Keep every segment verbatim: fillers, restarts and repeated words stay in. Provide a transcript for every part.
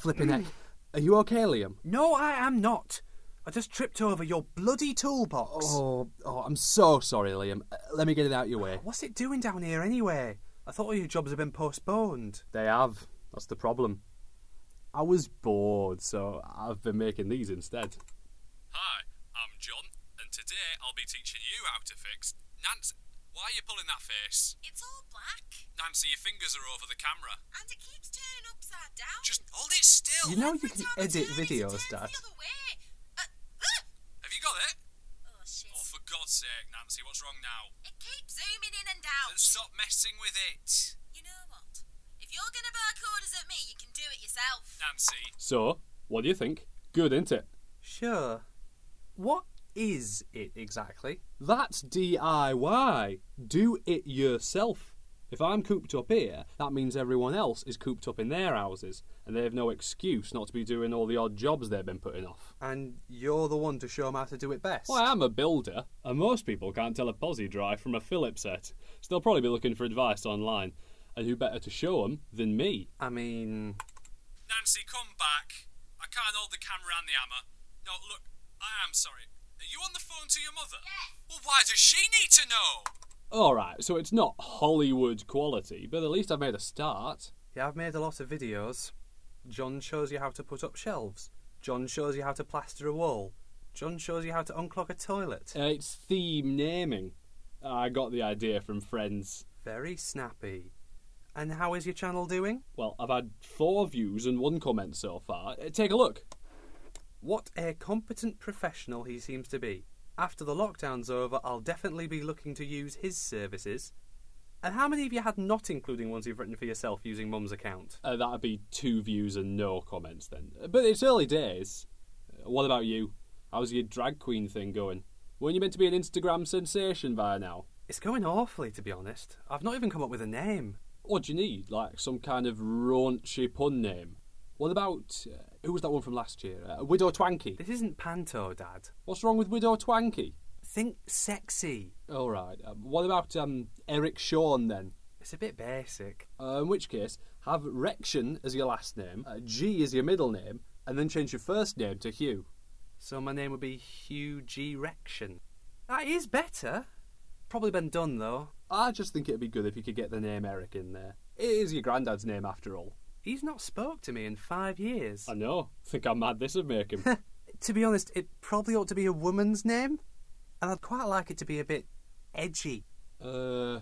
flipping heck. Are you okay, Liam? No, I am not. I just tripped over your bloody toolbox. Oh, oh, I'm so sorry, Liam. Uh, let me get it out your way. What's it doing down here anyway? I thought all your jobs had been postponed. They have. That's the problem. I was bored, so I've been making these instead. Hi, I'm John, and today I'll be teaching you how to fix... Nancy, why are you pulling that face? It's all black. Nancy, your fingers are over the camera. And it keeps turning upside down. Just hold it still. You know you Every can time I edit turn it, it videos, turns Dad. the other way. Uh, uh! Have you got it? Oh, shit. Oh, for God's sake, Nancy, what's wrong now? It keeps zooming in and out. Then stop messing with it. You know what? If you're going to barcode us at me, you can do it yourself. Nancy. So, what do you think? Good, isn't it? Sure. What is it exactly? That's D I Y. Do it yourself. If I'm cooped up here, that means everyone else is cooped up in their houses, and they have no excuse not to be doing all the odd jobs they've been putting off. And you're the one to show them how to do it best. Well, I am a builder, and most people can't tell a posi drive from a Phillips set, so they'll probably be looking for advice online. And who better to show them than me? I mean... Nancy, come back. I can't hold the camera and the hammer. No, look, I am sorry. Are you on the phone to your mother? Yes. Well, why does she need to know? Alright, so it's not Hollywood quality, but at least I've made a start. Yeah, I've made a lot of videos. John shows you how to put up shelves. John shows you how to plaster a wall. John shows you how to unclog a toilet. Uh, it's theme naming. I got the idea from friends. Very snappy. And how is your channel doing? Well, I've had four views and one comment so far. Uh, Take a look. What a competent professional he seems to be. After the lockdown's over, I'll definitely be looking to use his services. And how many of you had not including ones you've written for yourself using Mum's account? Uh, that'd be two views and no comments then. Uh, But it's early days. Uh, what about you? How's your drag queen thing going? Weren't you meant to be an Instagram sensation by now? It's going awfully, to be honest. I've not even come up with a name. What do you need? Like some kind of raunchy pun name? What about... Uh, who was that one from last year? Uh, Widow Twanky. This isn't Panto, Dad. What's wrong with Widow Twanky? Think sexy. All right. Uh, what about um, Eric Shawn then? It's a bit basic. Uh, in which case, have Rection as your last name, uh, G as your middle name, and then change your first name to Hugh. So my name would be Hugh G. Rection. That is better. Probably been done, though. I just think it'd be good if you could get the name Eric in there. It is your granddad's name after all. He's not spoke to me in five years. I know. Think how mad this would make him. To be honest, it probably ought to be a woman's name. And I'd quite like it to be a bit edgy. uh,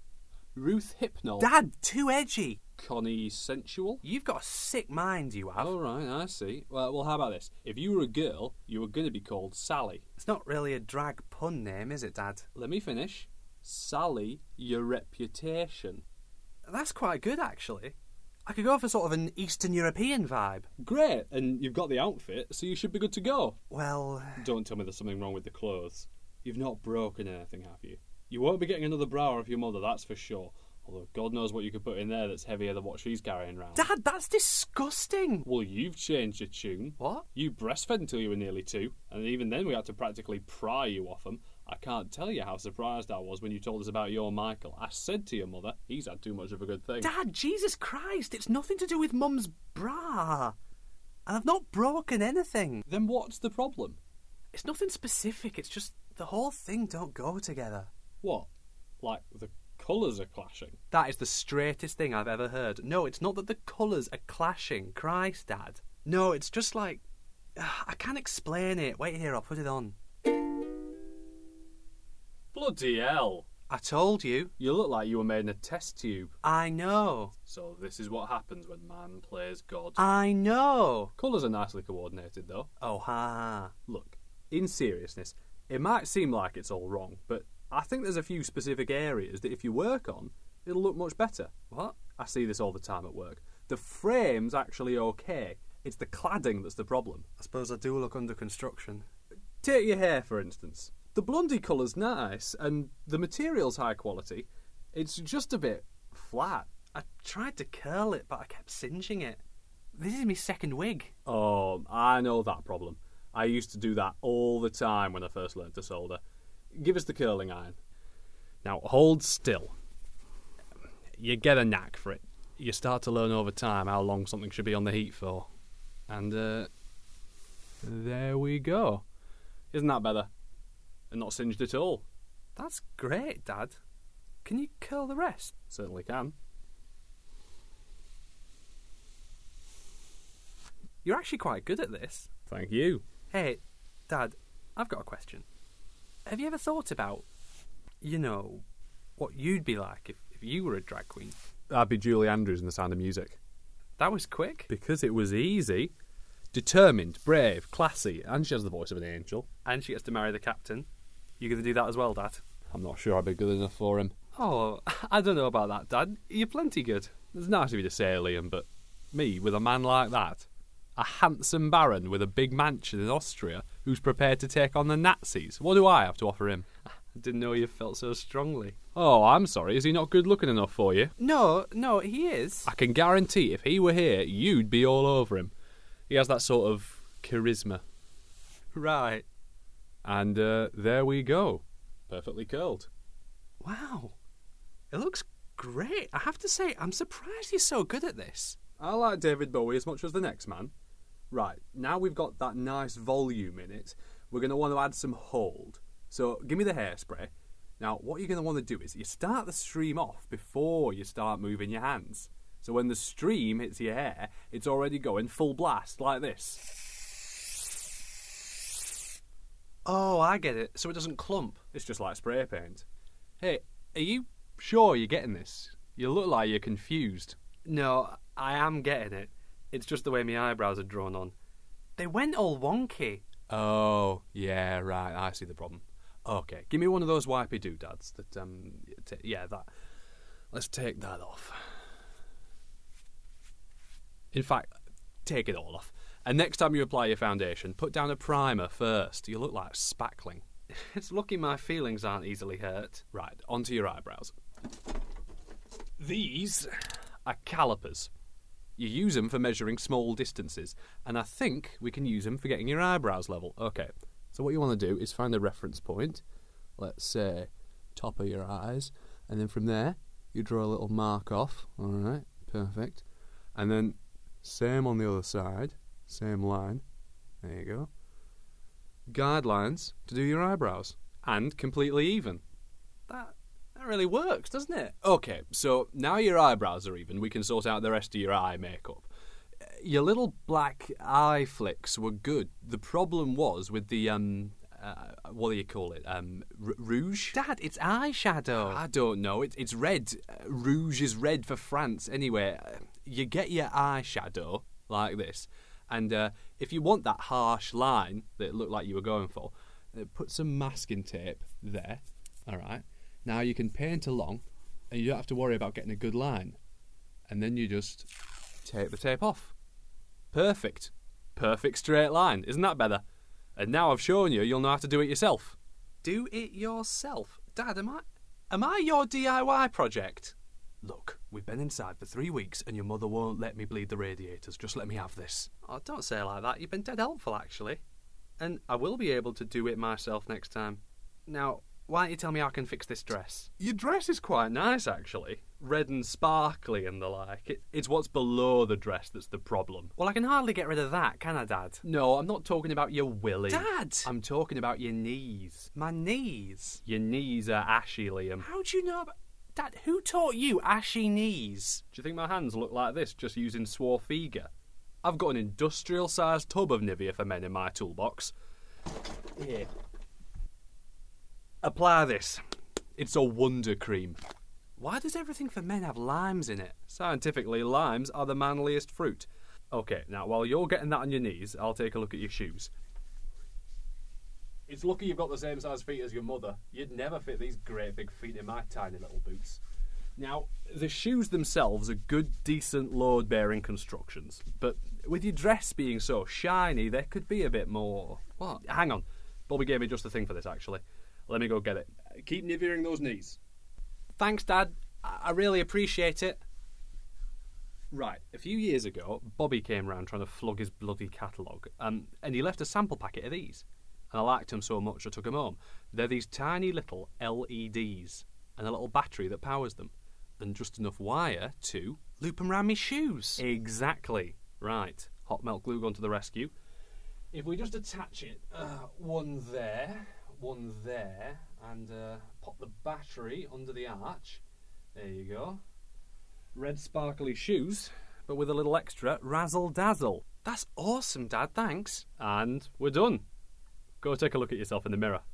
Ruth Hypnol. Dad, too edgy. Connie Sensual. You've got a sick mind, you have. All right, I see. Well, well, how about this? If you were a girl, you were going to be called Sally. It's not really a drag pun name, is it, Dad? Let me finish. Sally, your reputation. That's quite good, actually. I could go for sort of an Eastern European vibe. Great, and you've got the outfit, so you should be good to go. Well... Don't tell me there's something wrong with the clothes. You've not broken anything, have you? You won't be getting another bra off your mother, that's for sure. Although God knows what you could put in there that's heavier than what she's carrying around. Dad, that's disgusting. Well, you've changed your tune. What? You breastfed until you were nearly two, and even then we had to practically pry you off them. I can't tell you how surprised I was when you told us about your Michael. I said to your mother, he's had too much of a good thing. Dad, Jesus Christ, it's nothing to do with Mum's bra. And I've not broken anything. Then what's the problem? It's nothing specific, it's just the whole thing don't go together. What? Like the colours are clashing? That is the straightest thing I've ever heard. No, it's not that the colours are clashing. Christ, Dad. No, it's just like... I can't explain it. Wait here, I'll put it on. Bloody hell. I told you. You look like you were made in a test tube. I know. So this is what happens when man plays God. I know. Colours are nicely coordinated though. Oh, ha ha. Look, in seriousness, it might seem like it's all wrong, but I think there's a few specific areas that if you work on, it'll look much better. What? I see this all the time at work. The frame's actually okay. It's the cladding that's the problem. I suppose I do look under construction. Take your hair, for instance. The blondie colour's nice, and the material's high quality. It's just a bit flat. I tried to curl it, but I kept singeing it. This is my second wig. Oh, I know that problem. I used to do that all the time when I first learned to solder. Give us the curling iron. Now, hold still. You get a knack for it. You start to learn over time how long something should be on the heat for. And, uh, there we go. Isn't that better? And not singed at all. That's great, Dad. Can you curl the rest? Certainly can. You're actually quite good at this. Thank you. Hey, Dad, I've got a question. Have you ever thought about, you know, what you'd be like if, if you were a drag queen? I'd be Julie Andrews in The Sound of Music. That was quick. Because it was easy. Determined, brave, classy, and she has the voice of an angel. And she gets to marry the captain. You going to do that as well, Dad? I'm not sure I'd be good enough for him. Oh, I don't know about that, Dad. You're plenty good. It's nice of you to say, Liam, but me, with a man like that, a handsome baron with a big mansion in Austria who's prepared to take on the Nazis, what do I have to offer him? I didn't know you felt so strongly. Oh, I'm sorry, is he not good looking enough for you? No, no, he is. I can guarantee if he were here, you'd be all over him. He has that sort of charisma. Right. And uh, there we go. Perfectly curled. Wow. It looks great. I have to say, I'm surprised you're so good at this. I like David Bowie as much as the next man. Right, now we've got that nice volume in it, we're going to want to add some hold. So give me the hairspray. Now, what you're going to want to do is you start the stream off before you start moving your hands. So when the stream hits your hair, it's already going full blast, like this. Oh, I get it. So it doesn't clump. It's just like spray paint. Hey, are you sure you're getting this? You look like you're confused. No, I am getting it. It's just the way my eyebrows are drawn on. They went all wonky. Oh, yeah, right. I see the problem. Okay, give me one of those wipey doodads. That um, t- yeah, that. Let's take that off. In fact, take it all off. And next time you apply your foundation, put down a primer first. You look like spackling. It's lucky my feelings aren't easily hurt. Right, onto your eyebrows. These are calipers. You use them for measuring small distances, and I think we can use them for getting your eyebrows level. Okay, so what you want to do is find a reference point, let's say top of your eyes, and then from there you draw a little mark off. Alright, perfect. And then same on the other side, same line. There you go. Guidelines to do your eyebrows, and completely even. That that really works, doesn't it? Okay, so now your eyebrows are even, we can sort out the rest of your eye makeup. Your little black eye flicks were good. The problem was with the, um, uh, what do you call it? Um, r- rouge? Dad, it's eyeshadow. I don't know. It, it's red. Uh, rouge is red for France. Anyway, uh, you get your eyeshadow like this, and uh, if you want that harsh line that it looked like you were going for, uh, put some masking tape there. All right. Now you can paint along, and you don't have to worry about getting a good line. And then you just take the tape off. Perfect. Perfect straight line. Isn't that better? And now I've shown you, you'll know how to do it yourself. Do it yourself? Dad, am I, am I your D I Y project? Look, we've been inside for three weeks, and your mother won't let me bleed the radiators. Just let me have this. Oh, don't say it like that. You've been dead helpful, actually. And I will be able to do it myself next time. Now, why don't you tell me how I can fix this dress? Your dress is quite nice, actually. Red and sparkly and the like. It, it's what's below the dress that's the problem. Well, I can hardly get rid of that, can I, Dad? No, I'm not talking about your willy. Dad! I'm talking about your knees. My knees? Your knees are ashy, Liam. How do you know about... Dad, who taught you ashy knees? Do you think my hands look like this just using Swarfiga? I've got an industrial-sized tub of Nivea for men in my toolbox. Here. Apply this. It's a wonder cream. Why does everything for men have limes in it? Scientifically, limes are the manliest fruit. Okay, now while you're getting that on your knees, I'll take a look at your shoes. It's lucky you've got the same size feet as your mother. You'd never fit these great big feet in my tiny little boots. Now, the shoes themselves are good, decent, load-bearing constructions, but with your dress being so shiny, there could be a bit more... What? Hang on. Bobby gave me just the thing for this, actually. Let me go get it. Keep Niveaing those knees. Thanks, Dad. I really appreciate it. Right, a few years ago, Bobby came round trying to flog his bloody catalogue, um, and he left a sample packet of these. And I liked them so much I took them home. They're these tiny little L E Ds, and a little battery that powers them, and just enough wire to... loop them round me shoes. Exactly. Right. Hot melt glue gun to the rescue. If we just attach it, uh, one there, one there, and uh, pop the battery under the arch. There you go. Red sparkly shoes, but with a little extra razzle dazzle. That's awesome, Dad, thanks. And we're done. Go take a look at yourself in the mirror.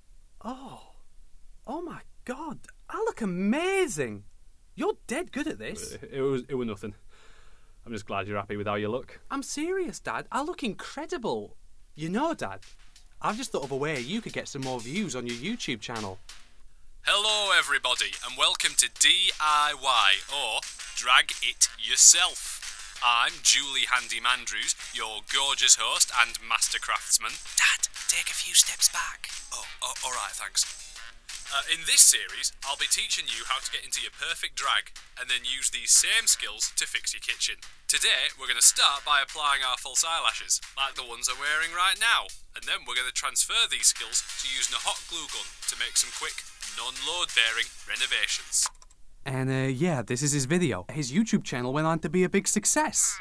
Oh, oh my God, I look amazing. You're dead good at this. It, it was it was nothing. I'm just glad you're happy with how you look. I'm serious, Dad. I look incredible. You know, Dad, I've just thought of a way you could get some more views on your YouTube channel. Hello, everybody, and welcome to D I Y, or Drag It Yourself. I'm Julie Handy Mandrews, your gorgeous host and master craftsman. Dad, take a few steps back. Oh, oh all right, thanks. Uh, in this series, I'll be teaching you how to get into your perfect drag, and then use these same skills to fix your kitchen. Today, we're going to start by applying our false eyelashes, like the ones I'm wearing right now, and then we're going to transfer these skills to using a hot glue gun to make some quick, non-load-bearing renovations. And, uh, yeah, this is his video. His YouTube channel went on to be a big success.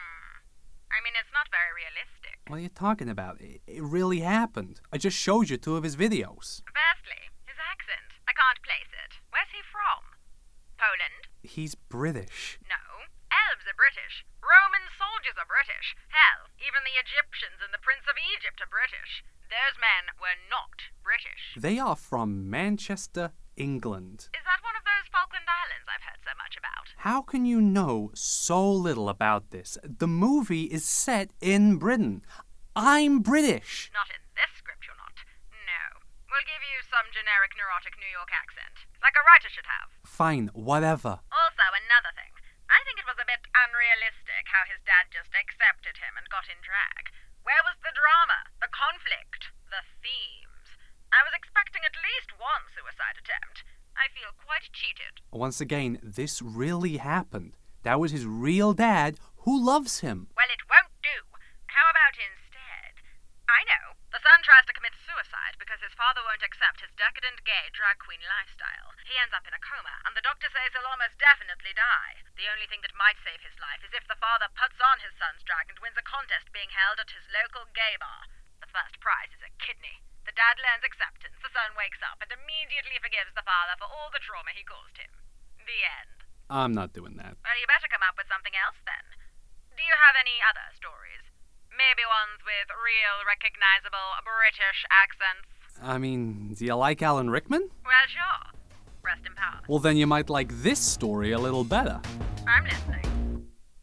I mean, it's not very realistic. What are you talking about? It, it really happened. I just showed you two of his videos. Firstly, his accent. I can't place it. Where's he from? Poland? He's British. No. Elves are British. Roman soldiers are British. Hell, even the Egyptians and the Prince of Egypt are British. Those men were not British. They are from Manchester, England. Is that one of those Falkland Islands I've heard so much about? How can you know so little about this? The movie is set in Britain. I'm British. Not in this script, you're not. No. We'll give you some generic neurotic New York accent, like a writer should have. Fine, whatever. Also, another thing. I think it was a bit unrealistic how his dad just accepted him and got in drag. Where was the drama, the conflict, the themes? I was expecting at least one suicide attempt. I feel quite cheated. Once again, this really happened. That was his real dad who loves him. Well, it won't do. How about instead? I know. The son tries to commit suicide because his father won't accept his decadent gay drag queen lifestyle. He ends up in a coma, and the doctor says he'll almost definitely die. The only thing that might save his life is if the father puts on his son's drag and wins a contest being held at his local gay bar. The first prize is a kidney. The dad learns acceptance, the son wakes up, and immediately forgives the father for all the trauma he caused him. The end. I'm not doing that. Well, you better come up with something else then. Do you have any other stories? Maybe ones with real, recognizable British accents? I mean, do you like Alan Rickman? Well, sure. Rest in power. Well, then you might like this story a little better. I'm listening.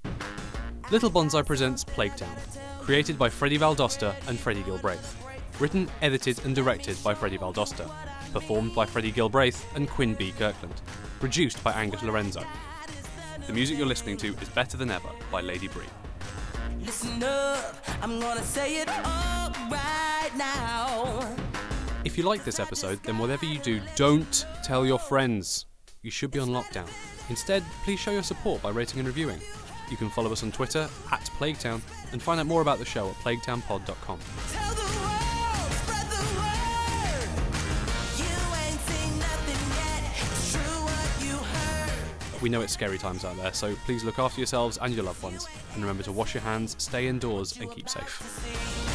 Little Bonsai presents Plague Town, created by Freddie Valdosta and Freddie Gilbraith. Written, edited and directed by Freddie Valdosta. Performed by Freddie Gilbraith and Quinn B. Kirkland. Produced by Angus Lorenzo. The music you're listening to is Better Than Ever by Lady Bree. Listen up, I'm gonna say it all right now. If you like this episode, then whatever you do, don't tell your friends. You should be on lockdown. Instead, please show your support by rating and reviewing. You can follow us on Twitter, at Plaguetown, and find out more about the show at plaguetown pod dot com. Tell the world, spread the word. You ain't seen nothing yet. It's true what you heard. We know it's scary times out there, so please look after yourselves and your loved ones. And remember to wash your hands, stay indoors, and keep safe.